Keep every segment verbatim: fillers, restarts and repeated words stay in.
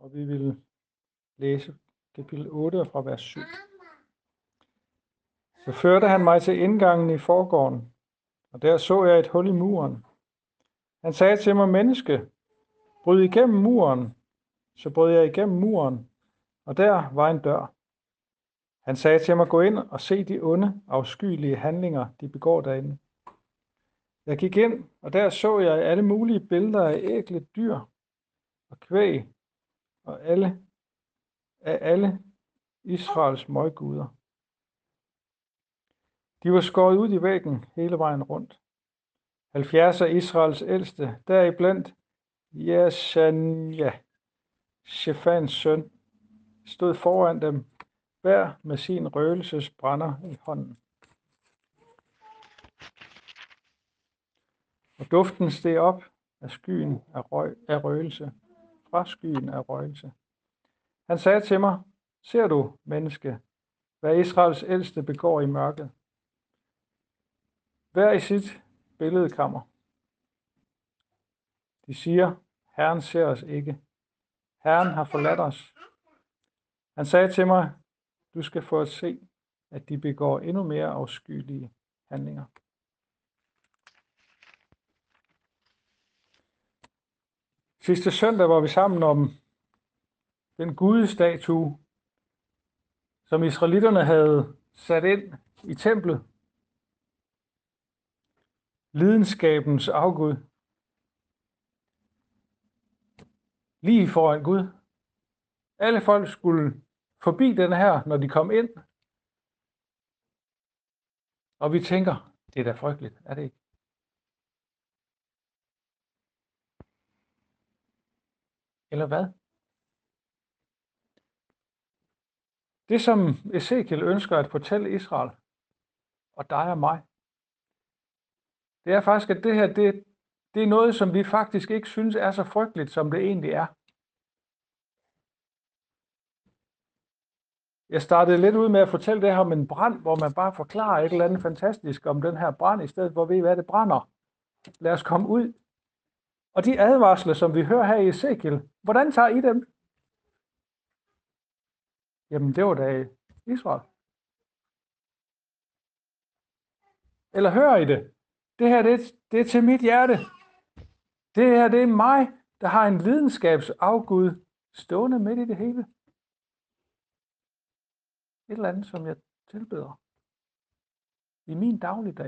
og vi vil læse kapitel otte fra vers syv. Så førte han mig til indgangen i forgården, og der så jeg et hul i muren. Han sagde til mig, menneske, bryd igennem muren. Så brød jeg igennem muren, og der var en dør. Han sagde til mig, gå ind og se de onde, afskyelige handlinger, de begår derinde. Jeg gik ind, og der så jeg alle mulige billeder af ægle dyr og kvæg, og alle af alle Israels møgguder. De var skåret ud i væggen hele vejen rundt. halvfjerds af Israels ældste, deriblandt Jeshania, Shafans søn, stod foran dem, hver med sin røgelsesbrænder i hånden. Og duften steg op af skyen af, røg, af røgelse, fra skyen af røgelse. Han sagde til mig, ser du, menneske, hvad Israels ældste begår i mørket? Hver i sit billedkammer. De siger, Herren ser os ikke. Herren har forladt os. Han sagde til mig, du skal få at se, at de begår endnu mere afskyelige handlinger. Sidste søndag var vi sammen om den gudestatue, som israelitterne havde sat ind i templet. Lidenskabens afgud. Lige foran Gud. Alle folk skulle forbi den her, når de kom ind. Og vi tænker, det er da frygteligt, er det ikke? Eller hvad? Det, som Ezekiel ønsker at fortælle Israel, og dig og mig, det er faktisk, at det her, det, det er noget, som vi faktisk ikke synes er så frygteligt, som det egentlig er. Jeg startede lidt ud med at fortælle det her om en brand, hvor man bare forklarer et eller andet fantastisk om den her brand, i stedet for, ved I hvad, det brænder. Lad os komme ud. Og de advarsler, som vi hører her i Ezekiel, hvordan tager I dem? Jamen, det var da Israel. Eller hører I det? Det her, det, det er til mit hjerte. Det her, det er mig, der har en lidenskabsafgud stående midt i det hele. Et eller andet, som jeg tilbeder i min dagligdag.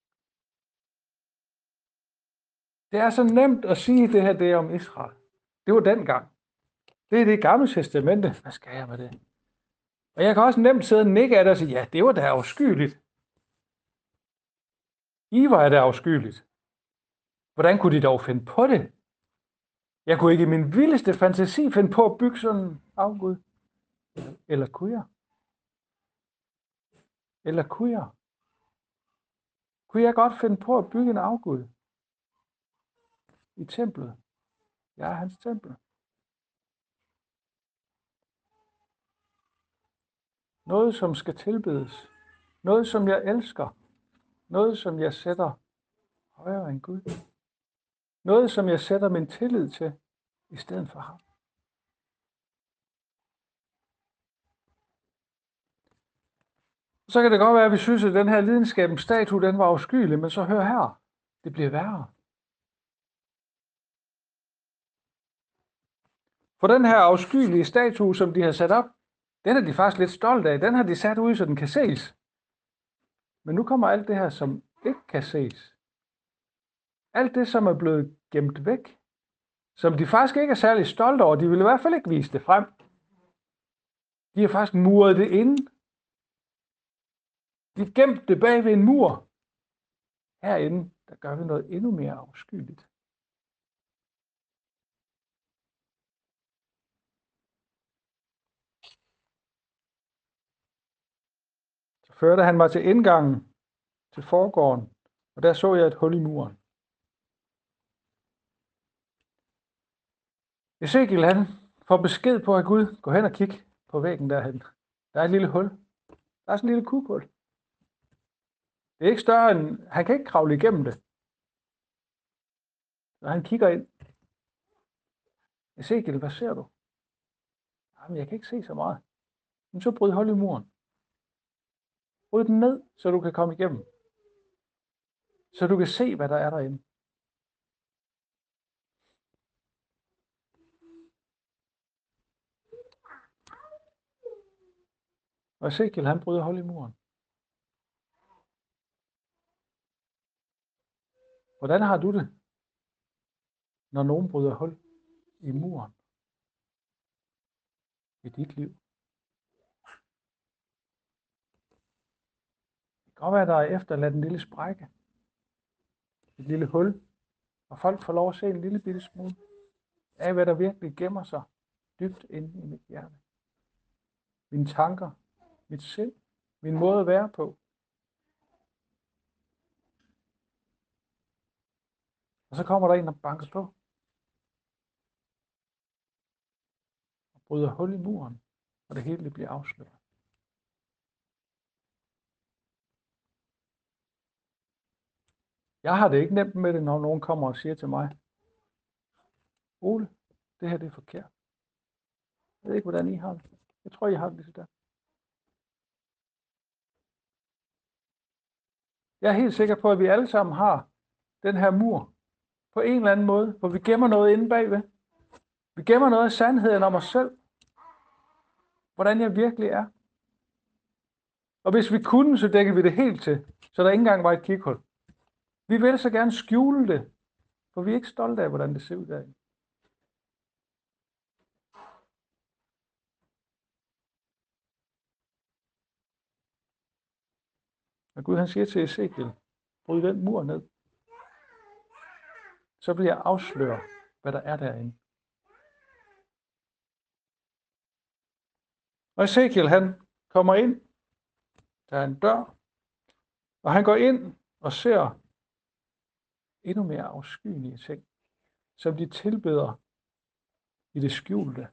Det er så nemt at sige, det her det er om Israel. Det var dengang. Det er det gamle testamente. Hvad skal jeg med det? Og jeg kan også nemt sidde og nikke af det og sige, ja, det var da afskyeligt. I var da afskyeligt. Hvordan kunne de dog finde på det? Jeg kunne ikke i min vildeste fantasi finde på at bygge sådan en afgud. Eller kunne jeg? Eller kunne jeg? Kunne jeg godt finde på at bygge en afgud? I templet. Jeg er hans tempel. Noget, som skal tilbedes. Noget, som jeg elsker. Noget, som jeg sætter højere end Gud. Noget, som jeg sætter min tillid til, i stedet for ham. Så kan det godt være, at vi synes, at den her lidenskabens statue, den var afskyelig, men så hør her. Det bliver værre. For den her afskyelige statue, som de har sat op, den er de faktisk lidt stolte af. Den har de sat ud, så den kan ses. Men nu kommer alt det her, som ikke kan ses. Alt det, som er blevet gemt væk. Som de faktisk ikke er særlig stolte over. De vil i hvert fald ikke vise det frem. De har faktisk muret det inde. De gemte det bag ved en mur. Herinde, der gør vi noget endnu mere afskyeligt. Så førte han mig til indgangen til forgården, og der så jeg et hul i muren. Ezekiel, han får besked på, at Gud går hen og kigge på væggen derhen. Der er et lille hul. Der er sådan en lille kughul. Det er ikke større end, han kan ikke kravle igennem det. Så han kigger ind. Ezekiel, hvad ser du? Jamen, jeg kan ikke se så meget. Men så bryd hul i muren. Bryd den ned, så du kan komme igennem. Så du kan se, hvad der er derinde. Og Ezekiel, han bryder hul i muren. Hvordan har du det, når nogen bryder hul i muren i dit liv? Det kan godt være, at der er efterladt en lille sprække, et lille hul, og folk får lov at se en lille bitte smule af, hvad der virkelig gemmer sig dybt inde i mit hjerte. Mine tanker, mit sind, min måde at være på. Og så kommer der en, der banker på. Og bryder hul i muren, og det hele bliver afsløret. Jeg har det ikke nemt med det, når nogen kommer og siger til mig, Ole, det her det er forkert. Jeg ved ikke, hvordan I har det. Jeg tror, I har det lige sådan. Jeg er helt sikker på, at vi alle sammen har den her mur på en eller anden måde, hvor vi gemmer noget inde bagved. Vi gemmer noget af sandheden om os selv. Hvordan jeg virkelig er. Og hvis vi kunne, så dækker vi det helt til, så der ikke engang var et kighul. Vi vil så gerne skjule det, for vi er ikke stolte af, hvordan det ser ud derinde. Og Gud han siger til Ezekiel, bryd den mur ned. Så bliver jeg afsløret, hvad der er derinde. Og Ezekiel han kommer ind, der er en dør, og han går ind og ser endnu mere afskyelige ting, som de tilbeder i det skjulte.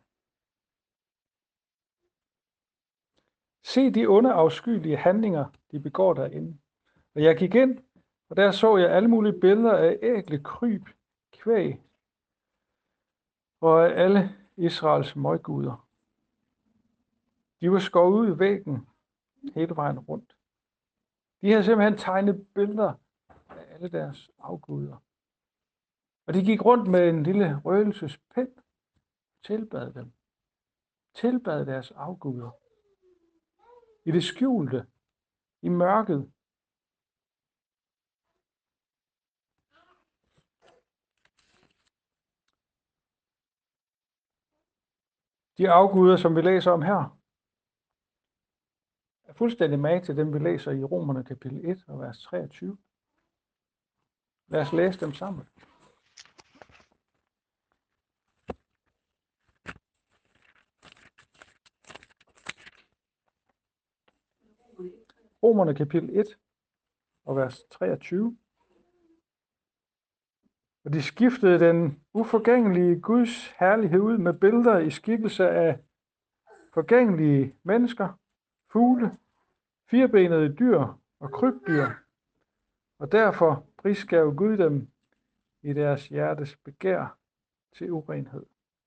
Se de onde afskyelige handlinger, de begår derinde. Og jeg gik ind, og der så jeg alle mulige billeder af ægle, kryb, kvæg og af alle Israels møgguder. De var skåret ud i væggen hele vejen rundt. De havde simpelthen tegnet billeder af alle deres afguder. Og de gik rundt med en lille røgelsespind, tilbad dem. Tilbad deres afguder. I det skjulte, i mørket. De afguder, som vi læser om her, er fuldstændig mag til dem, vi læser i Romerne kapitel et og vers treogtyve. Lad os læse dem sammen. Romerne kapitel et og vers treogtyve. Og de skiftede den uforgængelige Guds herlighed ud med billeder i skikkelse af forgængelige mennesker, fugle, firbenede dyr og krybdyr. Og derfor prisgav Gud dem i deres hjertes begær til urenhed.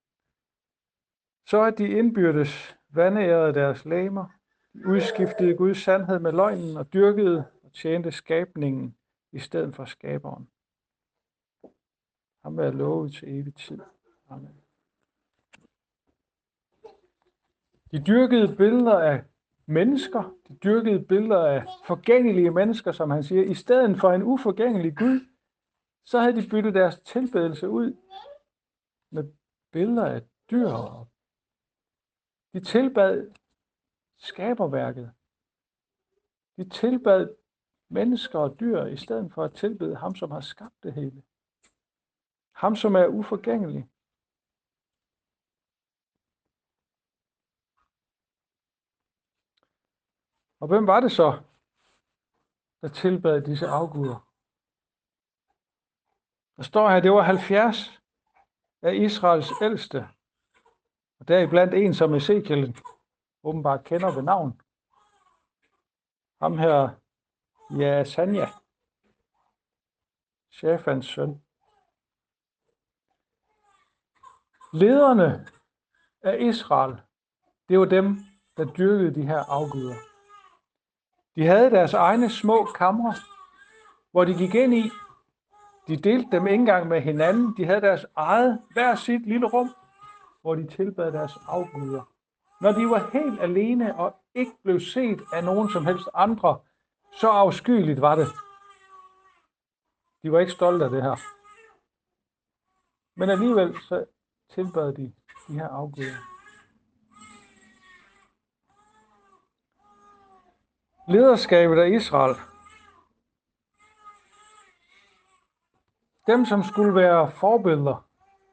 Så at de indbyrdes vandærede deres legemer, de udskiftede Guds sandhed med løgnen og dyrkede og tjente skabningen i stedet for skaberen. Ham er lovet til evig tid. Amen. De dyrkede billeder af mennesker, de dyrkede billeder af forgængelige mennesker, som han siger, i stedet for en uforgængelig Gud, så havde de byttet deres tilbedelse ud med billeder af dyr. De tilbad skaberværket. De tilbad mennesker og dyr, i stedet for at tilbede ham, som har skabt det hele. Ham, som er uforgængelig. Og hvem var det så, der tilbad disse afguder? Der står her, det var halvfjerds af Israels ældste. Og deriblandt en, som Ezekiel åbenbart kender ved navn. Ham her, Jaasania, Shafans søn. Lederne af Israel det var dem, der dyrkede de her afguder. De havde deres egne små kamre, hvor de gik ind i. De delte dem ikke engang med hinanden. De havde deres eget, hver sit lille rum, hvor de tilbad deres afguder. Når de var helt alene og ikke blev set af nogen som helst andre, så afskyeligt var det. De var ikke stolte af det her. Men alligevel så tilbad de de her afguder. Lederskabet af Israel. Dem, som skulle være forbilleder.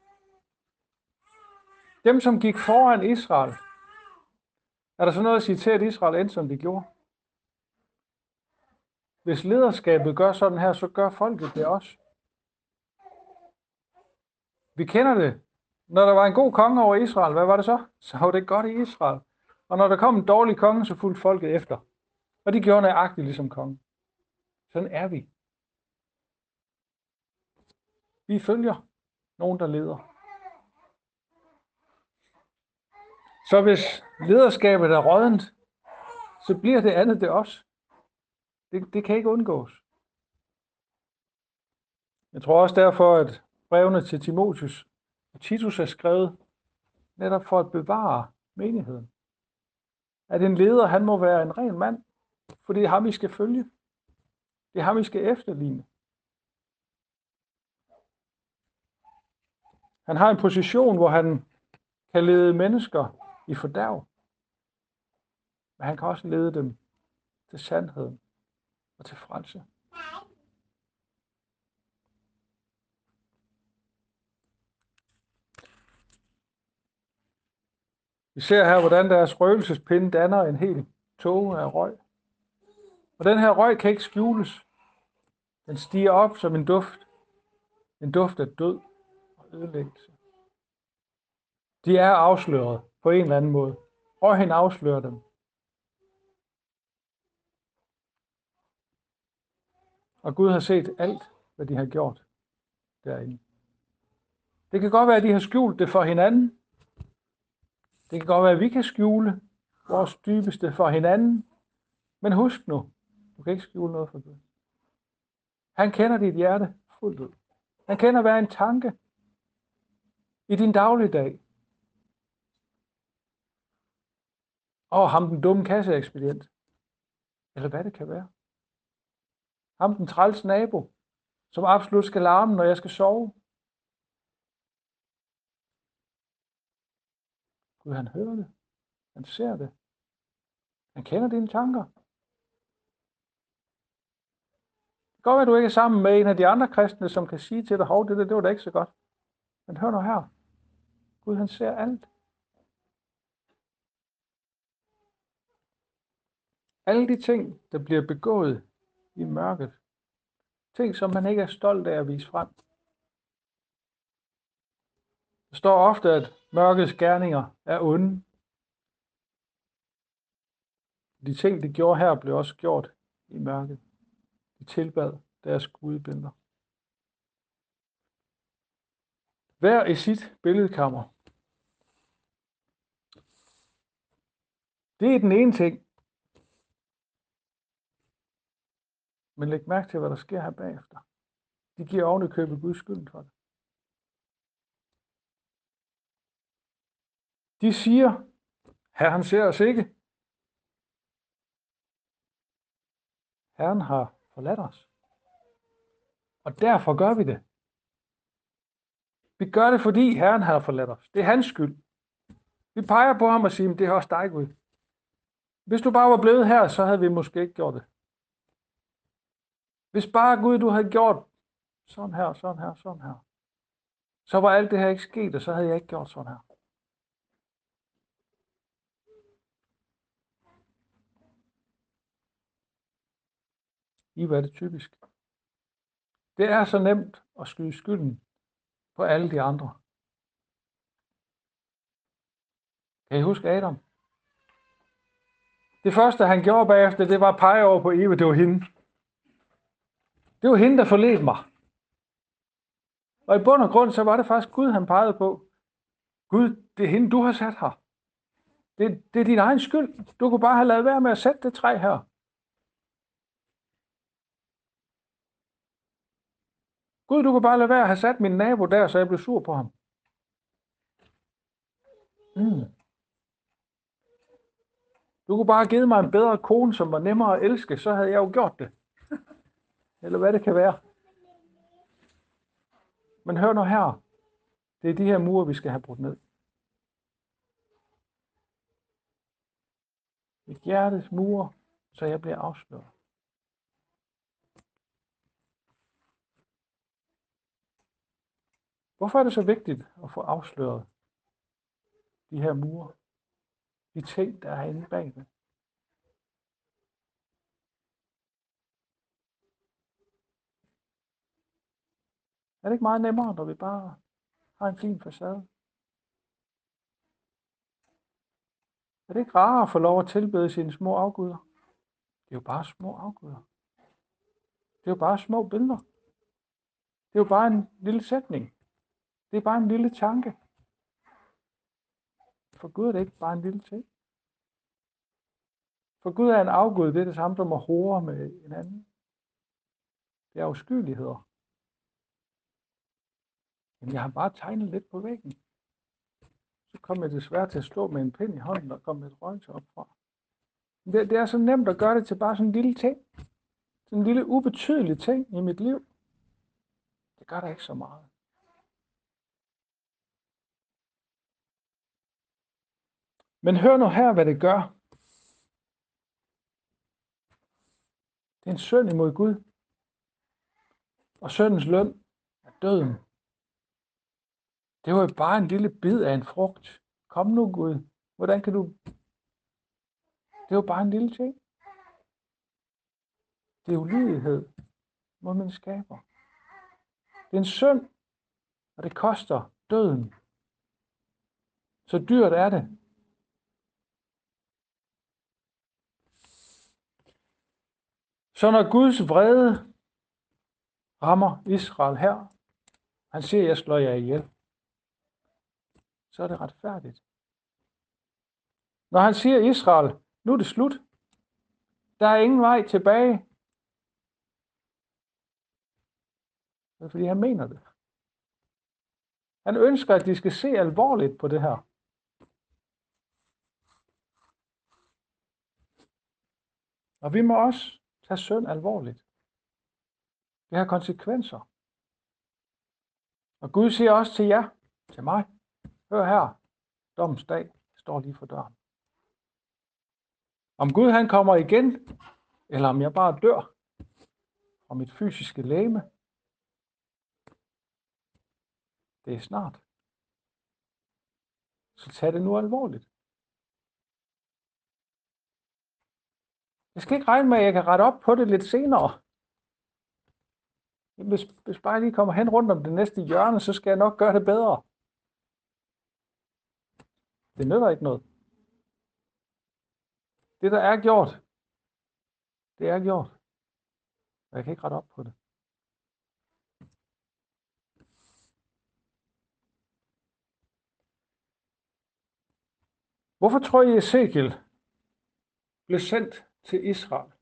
Dem, som gik foran Israel. Er der så noget at sige til, at Israel endte, som de gjorde? Hvis lederskabet gør sådan her, så gør folket det også. Vi kender det. Når der var en god konge over Israel, hvad var det så? Så var det godt i Israel. Og når der kom en dårlig konge, så fulgte folket efter. Og de gjorde nøjagtigt ligesom kongen. Sådan er vi. Vi følger nogen, der leder. Så hvis lederskabet er råddent, så bliver det andet det også. Det, det kan ikke undgås. Jeg tror også derfor, at brevene til Timotheus og Titus er skrevet netop for at bevare menigheden. At en leder, han må være en ren mand, for det er ham, vi skal følge. Det er ham, vi skal efterligne. Han har en position, hvor han kan lede mennesker i fordærv. Men han kan også lede dem til sandheden og til frelse. Vi ser her, hvordan deres røgelsespinde danner en hel tåge af røg. Og den her røg kan ikke skjules. Den stiger op som en duft. En duft af død og ødelæggelse. De er afsløret på en eller anden måde. Røgen afslører dem. Og Gud har set alt, hvad de har gjort derinde. Det kan godt være, at de har skjult det for hinanden. Det kan godt være, at vi kan skjule vores dybeste for hinanden. Men husk nu, du kan ikke skjule noget for Gud. Han kender dit hjerte fuldt ud. Han kender hver en tanke i din dagligdag. Og ham den dumme kasseekspedient. Eller hvad det kan være. Ham den træls nabo, som absolut skal larme, når jeg skal sove. Gud, han hører det. Han ser det. Han kender dine tanker. Det kan godt være, at du ikke er sammen med en af de andre kristne, som kan sige til dig, hov, det, det, det var da ikke så godt. Men hør nu her. Gud, han ser alt. Alle de ting, der bliver begået i mørket. Ting, som man ikke er stolt af at vise frem. Der står ofte, at mørkets gerninger er onde. De ting, de gjorde her, blev også gjort i mørket. De tilbad deres gudebilleder. Hver i sit billedkammer. Det er den ene ting. Men læg mærke til, hvad der sker her bagefter. De giver oven i købet Guds skyld for det. De siger, Herren ser os ikke. Herren har forladt os. Og derfor gør vi det. Vi gør det, fordi Herren har forladt os. Det er hans skyld. Vi peger på ham og siger, det er også dig, Gud. Hvis du bare var blevet her, så havde vi måske ikke gjort det. Hvis bare Gud, du havde gjort sådan her, sådan her, sådan her, så var alt det her ikke sket, og så havde jeg ikke gjort sådan her. I hvad er det typisk? Det er så nemt at skyde skylden på alle de andre. Kan I huske Adam? Det første, han gjorde bagefter, det var at pege over på Eva. Det var hende. Det var hende, der forledte mig. Og i bund og grund, så var det faktisk Gud, han pegede på. Gud, det er hende, du har sat her. Det, det er din egen skyld. Du kunne bare have lavet være med at sætte det træ her. Gud, du kunne bare lade være at have sat min nabo der, så jeg blev sur på ham. Mm. Du kunne bare have givet mig en bedre kone, som var nemmere at elske, så havde jeg jo gjort det. Eller hvad det kan være. Men hør nu her. Det er de her mure, vi skal have brudt ned. Et hjertes mure, så jeg bliver afsløret. Hvorfor er det så vigtigt at få afsløret de her mure? De ting, der er inde bagved. Er det ikke meget nemmere, når vi bare har en fin facade? Er det ikke rarere at få lov at tilbede sine små afguder? Det er jo bare små afguder. Det er jo bare små billeder. Det er jo bare en lille sætning. Det er bare en lille tanke. For Gud er det ikke bare en lille ting. For Gud er en afgud, det er det samme som at hore med en anden. Det er afskyeligheder. Men jeg har bare tegnet lidt på væggen. Så kom jeg desværre til at slå med en pind i hånden, og kom et røg op fra. Det, det er så nemt at gøre det til bare sådan en lille ting. Sådan en lille ubetydelig ting i mit liv. Det gør der ikke så meget. Men hør nu her, hvad det gør. Det er en synd imod Gud. Og syndens løn er døden. Det var jo bare en lille bid af en frugt. Kom nu, Gud. Hvordan kan du... Det var bare en lille ting. Det er ulydighed mod min skaber. Det er en synd, og det koster døden. Så dyrt er det. Så når Guds vrede rammer Israel her, han siger, jeg slår jer ihjel, så er det retfærdigt. Når han siger Israel, nu er det slut, der er ingen vej tilbage, det er fordi han mener det. Han ønsker, at de skal se alvorligt på det her. Og vi må også tage synd alvorligt. Det har konsekvenser. Og Gud siger også til jer, til mig, hør her, dommens dag står lige for døren. Om Gud han kommer igen, eller om jeg bare dør fra mit fysiske legeme, det er snart. Så tag det nu alvorligt. Jeg skal ikke regne med, at jeg kan rette op på det lidt senere. Hvis, hvis bare jeg lige kommer hen rundt om det næste hjørne, så skal jeg nok gøre det bedre. Det nytter ikke noget. Det, der er gjort, det er gjort. Og jeg kan ikke rette op på det. Hvorfor tror I, Ezekiel blev sendt til Israel?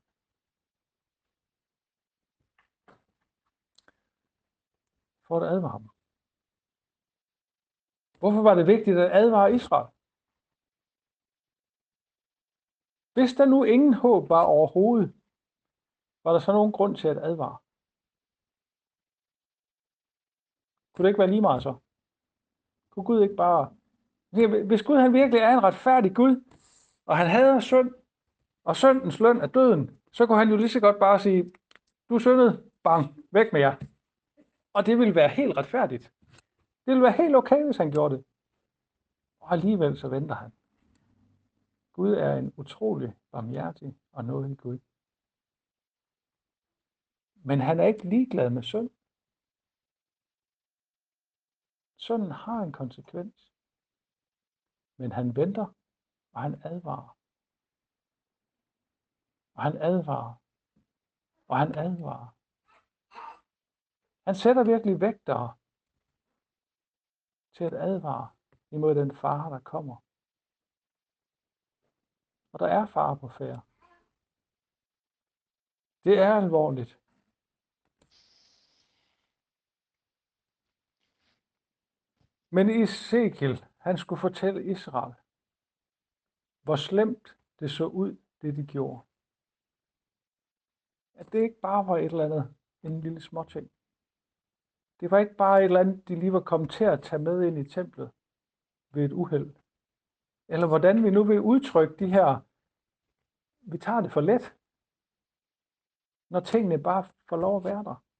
For at advare ham. Hvorfor var det vigtigt at advare Israel? Hvis der nu ingen håb var overhovedet, var der så nogen grund til at advare? Kunne det ikke være lige meget så? Kunne Gud ikke bare... Hvis Gud han virkelig er en retfærdig Gud, og han hader synd, og syndens løn er døden, så kunne han jo lige så godt bare sige, du syndede, bang, væk med jer. Og det ville være helt retfærdigt. Det ville være helt okay, hvis han gjorde det. Og alligevel så venter han. Gud er en utrolig barmhjertig og nådig Gud. Men han er ikke ligeglad med synd. Synden har en konsekvens. Men han venter, og han advarer. Og han advarer. Og han advarer. Han sætter virkelig vægtere til at advare imod den fare, der kommer. Og der er fare på færde. Det er alvorligt. Men Ezekiel, han skulle fortælle Israel, hvor slemt det så ud, det de gjorde. At det ikke bare var et eller andet, en lille småting. Det var ikke bare et eller andet, de lige var kommet til at tage med ind i templet ved et uheld. Eller hvordan vi nu vil udtrykke de her, vi tager det for let, når tingene bare får lov at være der.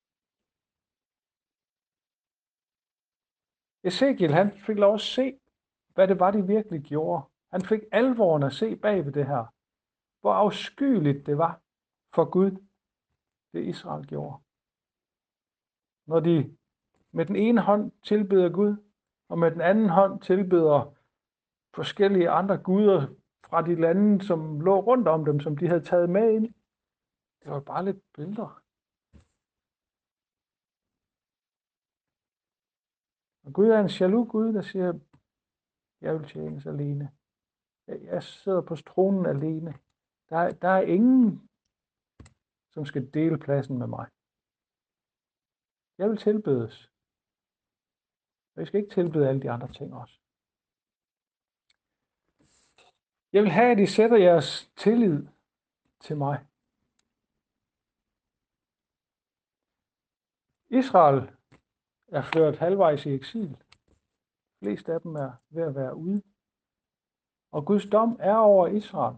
Ezekiel, han fik lov at se, hvad det var, de virkelig gjorde. Han fik alvoren at se bag ved det her. Hvor afskyeligt det var for Gud, det Israel gjorde. Når de med den ene hånd tilbeder Gud, og med den anden hånd tilbeder forskellige andre guder fra de lande, som lå rundt om dem, som de havde taget med ind. Det var bare lidt billeder. Og Gud er en jaloux Gud, der siger, jeg vil tjenes alene. Jeg sidder på tronen alene. Der er, der er ingen, som skal dele pladsen med mig. Jeg vil tilbedes. Og jeg skal ikke tilbede alle de andre ting også. Jeg vil have, at I sætter jeres tillid til mig. Israel er ført halvvejs i eksil. De fleste af dem er ved at være ude. Og Guds dom er over Israel.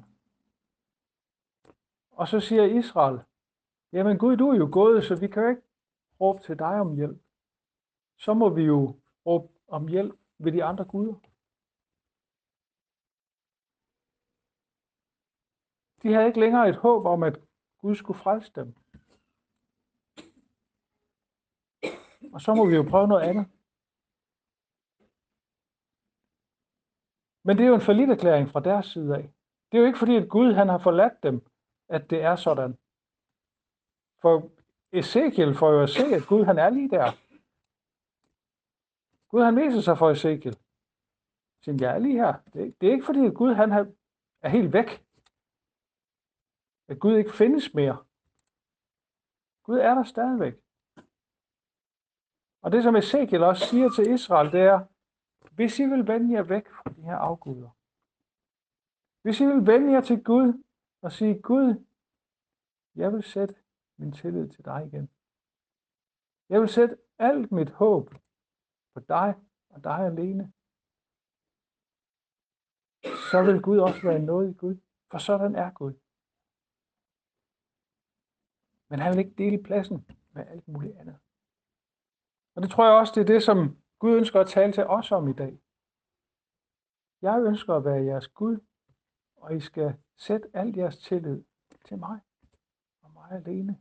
Og så siger Israel, jamen Gud, du er jo gået, så vi kan jo ikke råbe til dig om hjælp. Så må vi jo råbe om hjælp ved de andre guder. De havde ikke længere et håb om, at Gud skulle frelse dem. Og så må vi jo prøve noget andet. Men det er jo en falliterklæring fra deres side af. Det er jo ikke fordi, at Gud han har forladt dem, at det er sådan. For Ezekiel får jo at se, at Gud han er lige der. Gud han viser sig for Ezekiel. Siger, jeg er lige her. Det, det er ikke fordi, at Gud han er helt væk. At Gud ikke findes mere. Gud er der stadigvæk. Og det som Ezekiel også siger til Israel, det er, hvis I vil vende jer væk fra de her afguder. Hvis I vil vende jer til Gud og sige, Gud, jeg vil sætte min tillid til dig igen. Jeg vil sætte alt mit håb på dig og dig alene. Så vil Gud også være noget i Gud, for sådan er Gud. Men han vil ikke dele pladsen med alt muligt andet. Og det tror jeg også, det er det, som Gud ønsker at tale til os om i dag. Jeg ønsker at være jeres Gud, og I skal sætte alt jeres tillid til mig og mig alene.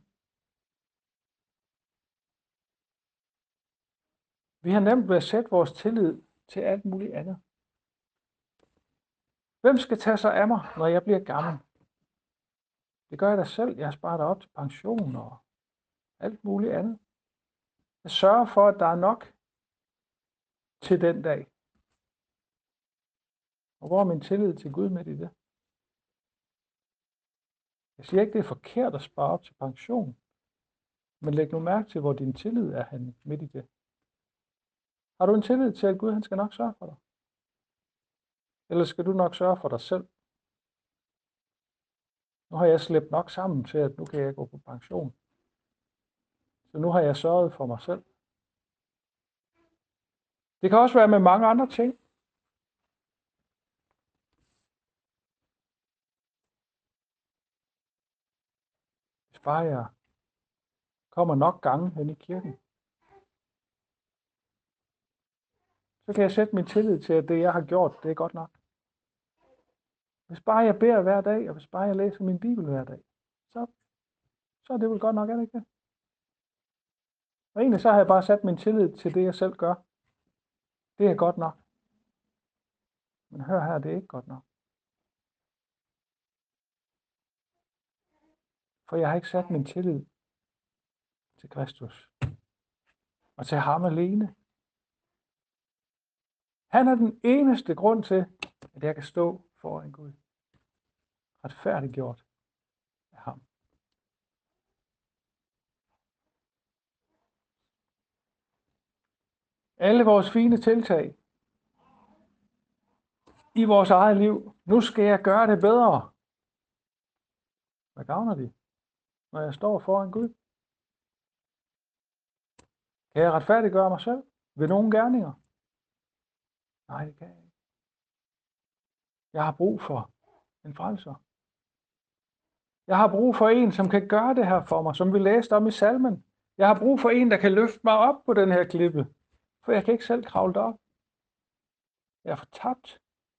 Vi har nemt ved at sætte vores tillid til alt muligt andet. Hvem skal tage sig af mig, når jeg bliver gammel? Det gør jeg da selv. Jeg sparer op til pension og alt muligt andet. Jeg sørger for, at der er nok til den dag. Og hvor er min tillid til Gud midt i det? Jeg siger ikke, det er forkert at spare op til pension. Men læg nu mærke til, hvor din tillid er henne midt i det. Har du en tillid til, at Gud han skal nok sørge for dig? Eller skal du nok sørge for dig selv? Nu har jeg slæbt nok sammen til, at nu kan jeg gå på pension. Så nu har jeg sørget for mig selv. Det kan også være med mange andre ting. Hvis bare jeg kommer nok gange hen i kirken, så kan jeg sætte min tillid til, at det jeg har gjort, det er godt nok. Hvis bare jeg beder hver dag, og hvis bare jeg læser min bibel hver dag, så, så er det vel godt nok, er det ikke det? Og egentlig så har jeg bare sat min tillid til det, jeg selv gør. Det er godt nok. Men hør her, det er ikke godt nok. For jeg har ikke sat min tillid til Kristus. Og til ham alene. Han er den eneste grund til, at jeg kan stå foran Gud. retfærdiggjort af ham. Alle vores fine tiltag i vores eget liv, nu skal jeg gøre det bedre. Hvad gavner de, når jeg står foran Gud? Kan jeg retfærdiggøre mig selv ved nogle gerninger? Nej, det kan jeg ikke. Jeg har brug for en frelser. Jeg har brug for en, som kan gøre det her for mig, som vi læste om i salmen. Jeg har brug for en, der kan løfte mig op på den her klippe, for jeg kan ikke selv kravle derop. Jeg er fortabt.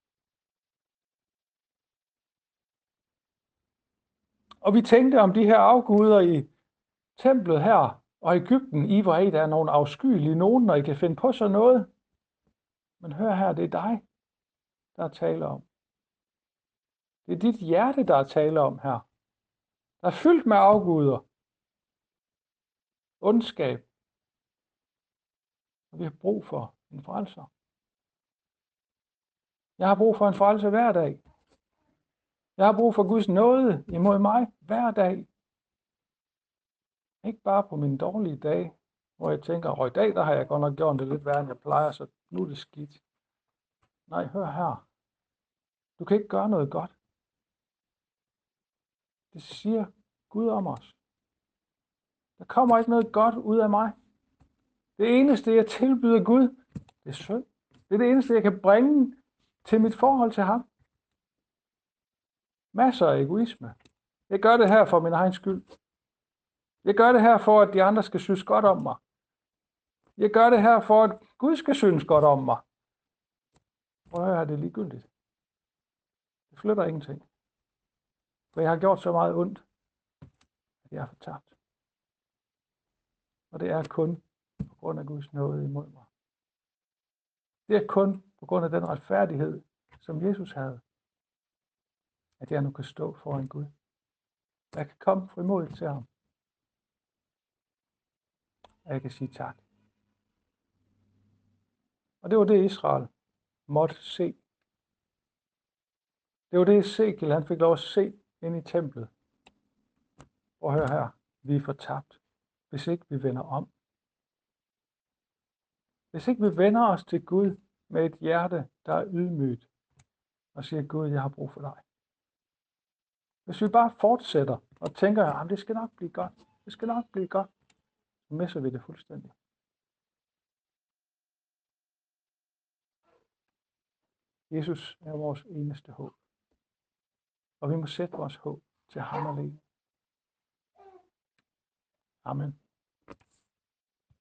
Og vi tænkte om de her afguder i templet her og Egypten, I var I, der er nogle afskyelige nogen, når I kan finde på sådan noget. Men hør her, det er dig, der er tale om. Det er dit hjerte, der er tale om her. Der er fyldt med afguder. Ondskab. Og vi har brug for en frelser. Jeg har brug for en frelser hver dag. Jeg har brug for Guds nåde imod mig hver dag. Ikke bare på mine dårlige dage, hvor jeg tænker, at i dag der har jeg godt nok gjort det lidt værre, end jeg plejer, så nu er det skidt. Nej, hør her. Du kan ikke gøre noget godt. Det siger Gud om os. Der kommer ikke noget godt ud af mig. Det eneste, jeg tilbyder Gud, det er synd. Det er det eneste, jeg kan bringe til mit forhold til ham. Masser af egoisme. Jeg gør det her for min egen skyld. Jeg gør det her for, at de andre skal synes godt om mig. Jeg gør det her for, at Gud skal synes godt om mig. Prøv at høre, det er ligegyldigt. Det flytter ingenting. For jeg har gjort så meget ondt, at jeg er fortabt. Og det er kun på grund af Guds nåde imod mig. Det er kun på grund af den retfærdighed, som Jesus havde, at jeg nu kan stå foran Gud. Jeg kan komme frimodigt til ham. Og jeg kan sige tak. Og det var det, Israel måtte se. Det var det, Ezekiel han fik lov at se ind i templet. Og hør her, vi er fortabt, hvis ikke vi vender om. Hvis ikke vi vender os til Gud med et hjerte, der er ydmygt, og siger, Gud, jeg har brug for dig. Hvis vi bare fortsætter og tænker, at det skal nok blive godt, det skal nok blive godt, så misser vi det fuldstændig. Jesus er vores eneste håb. Og vi må sætte vores håb til ham alene. Amen.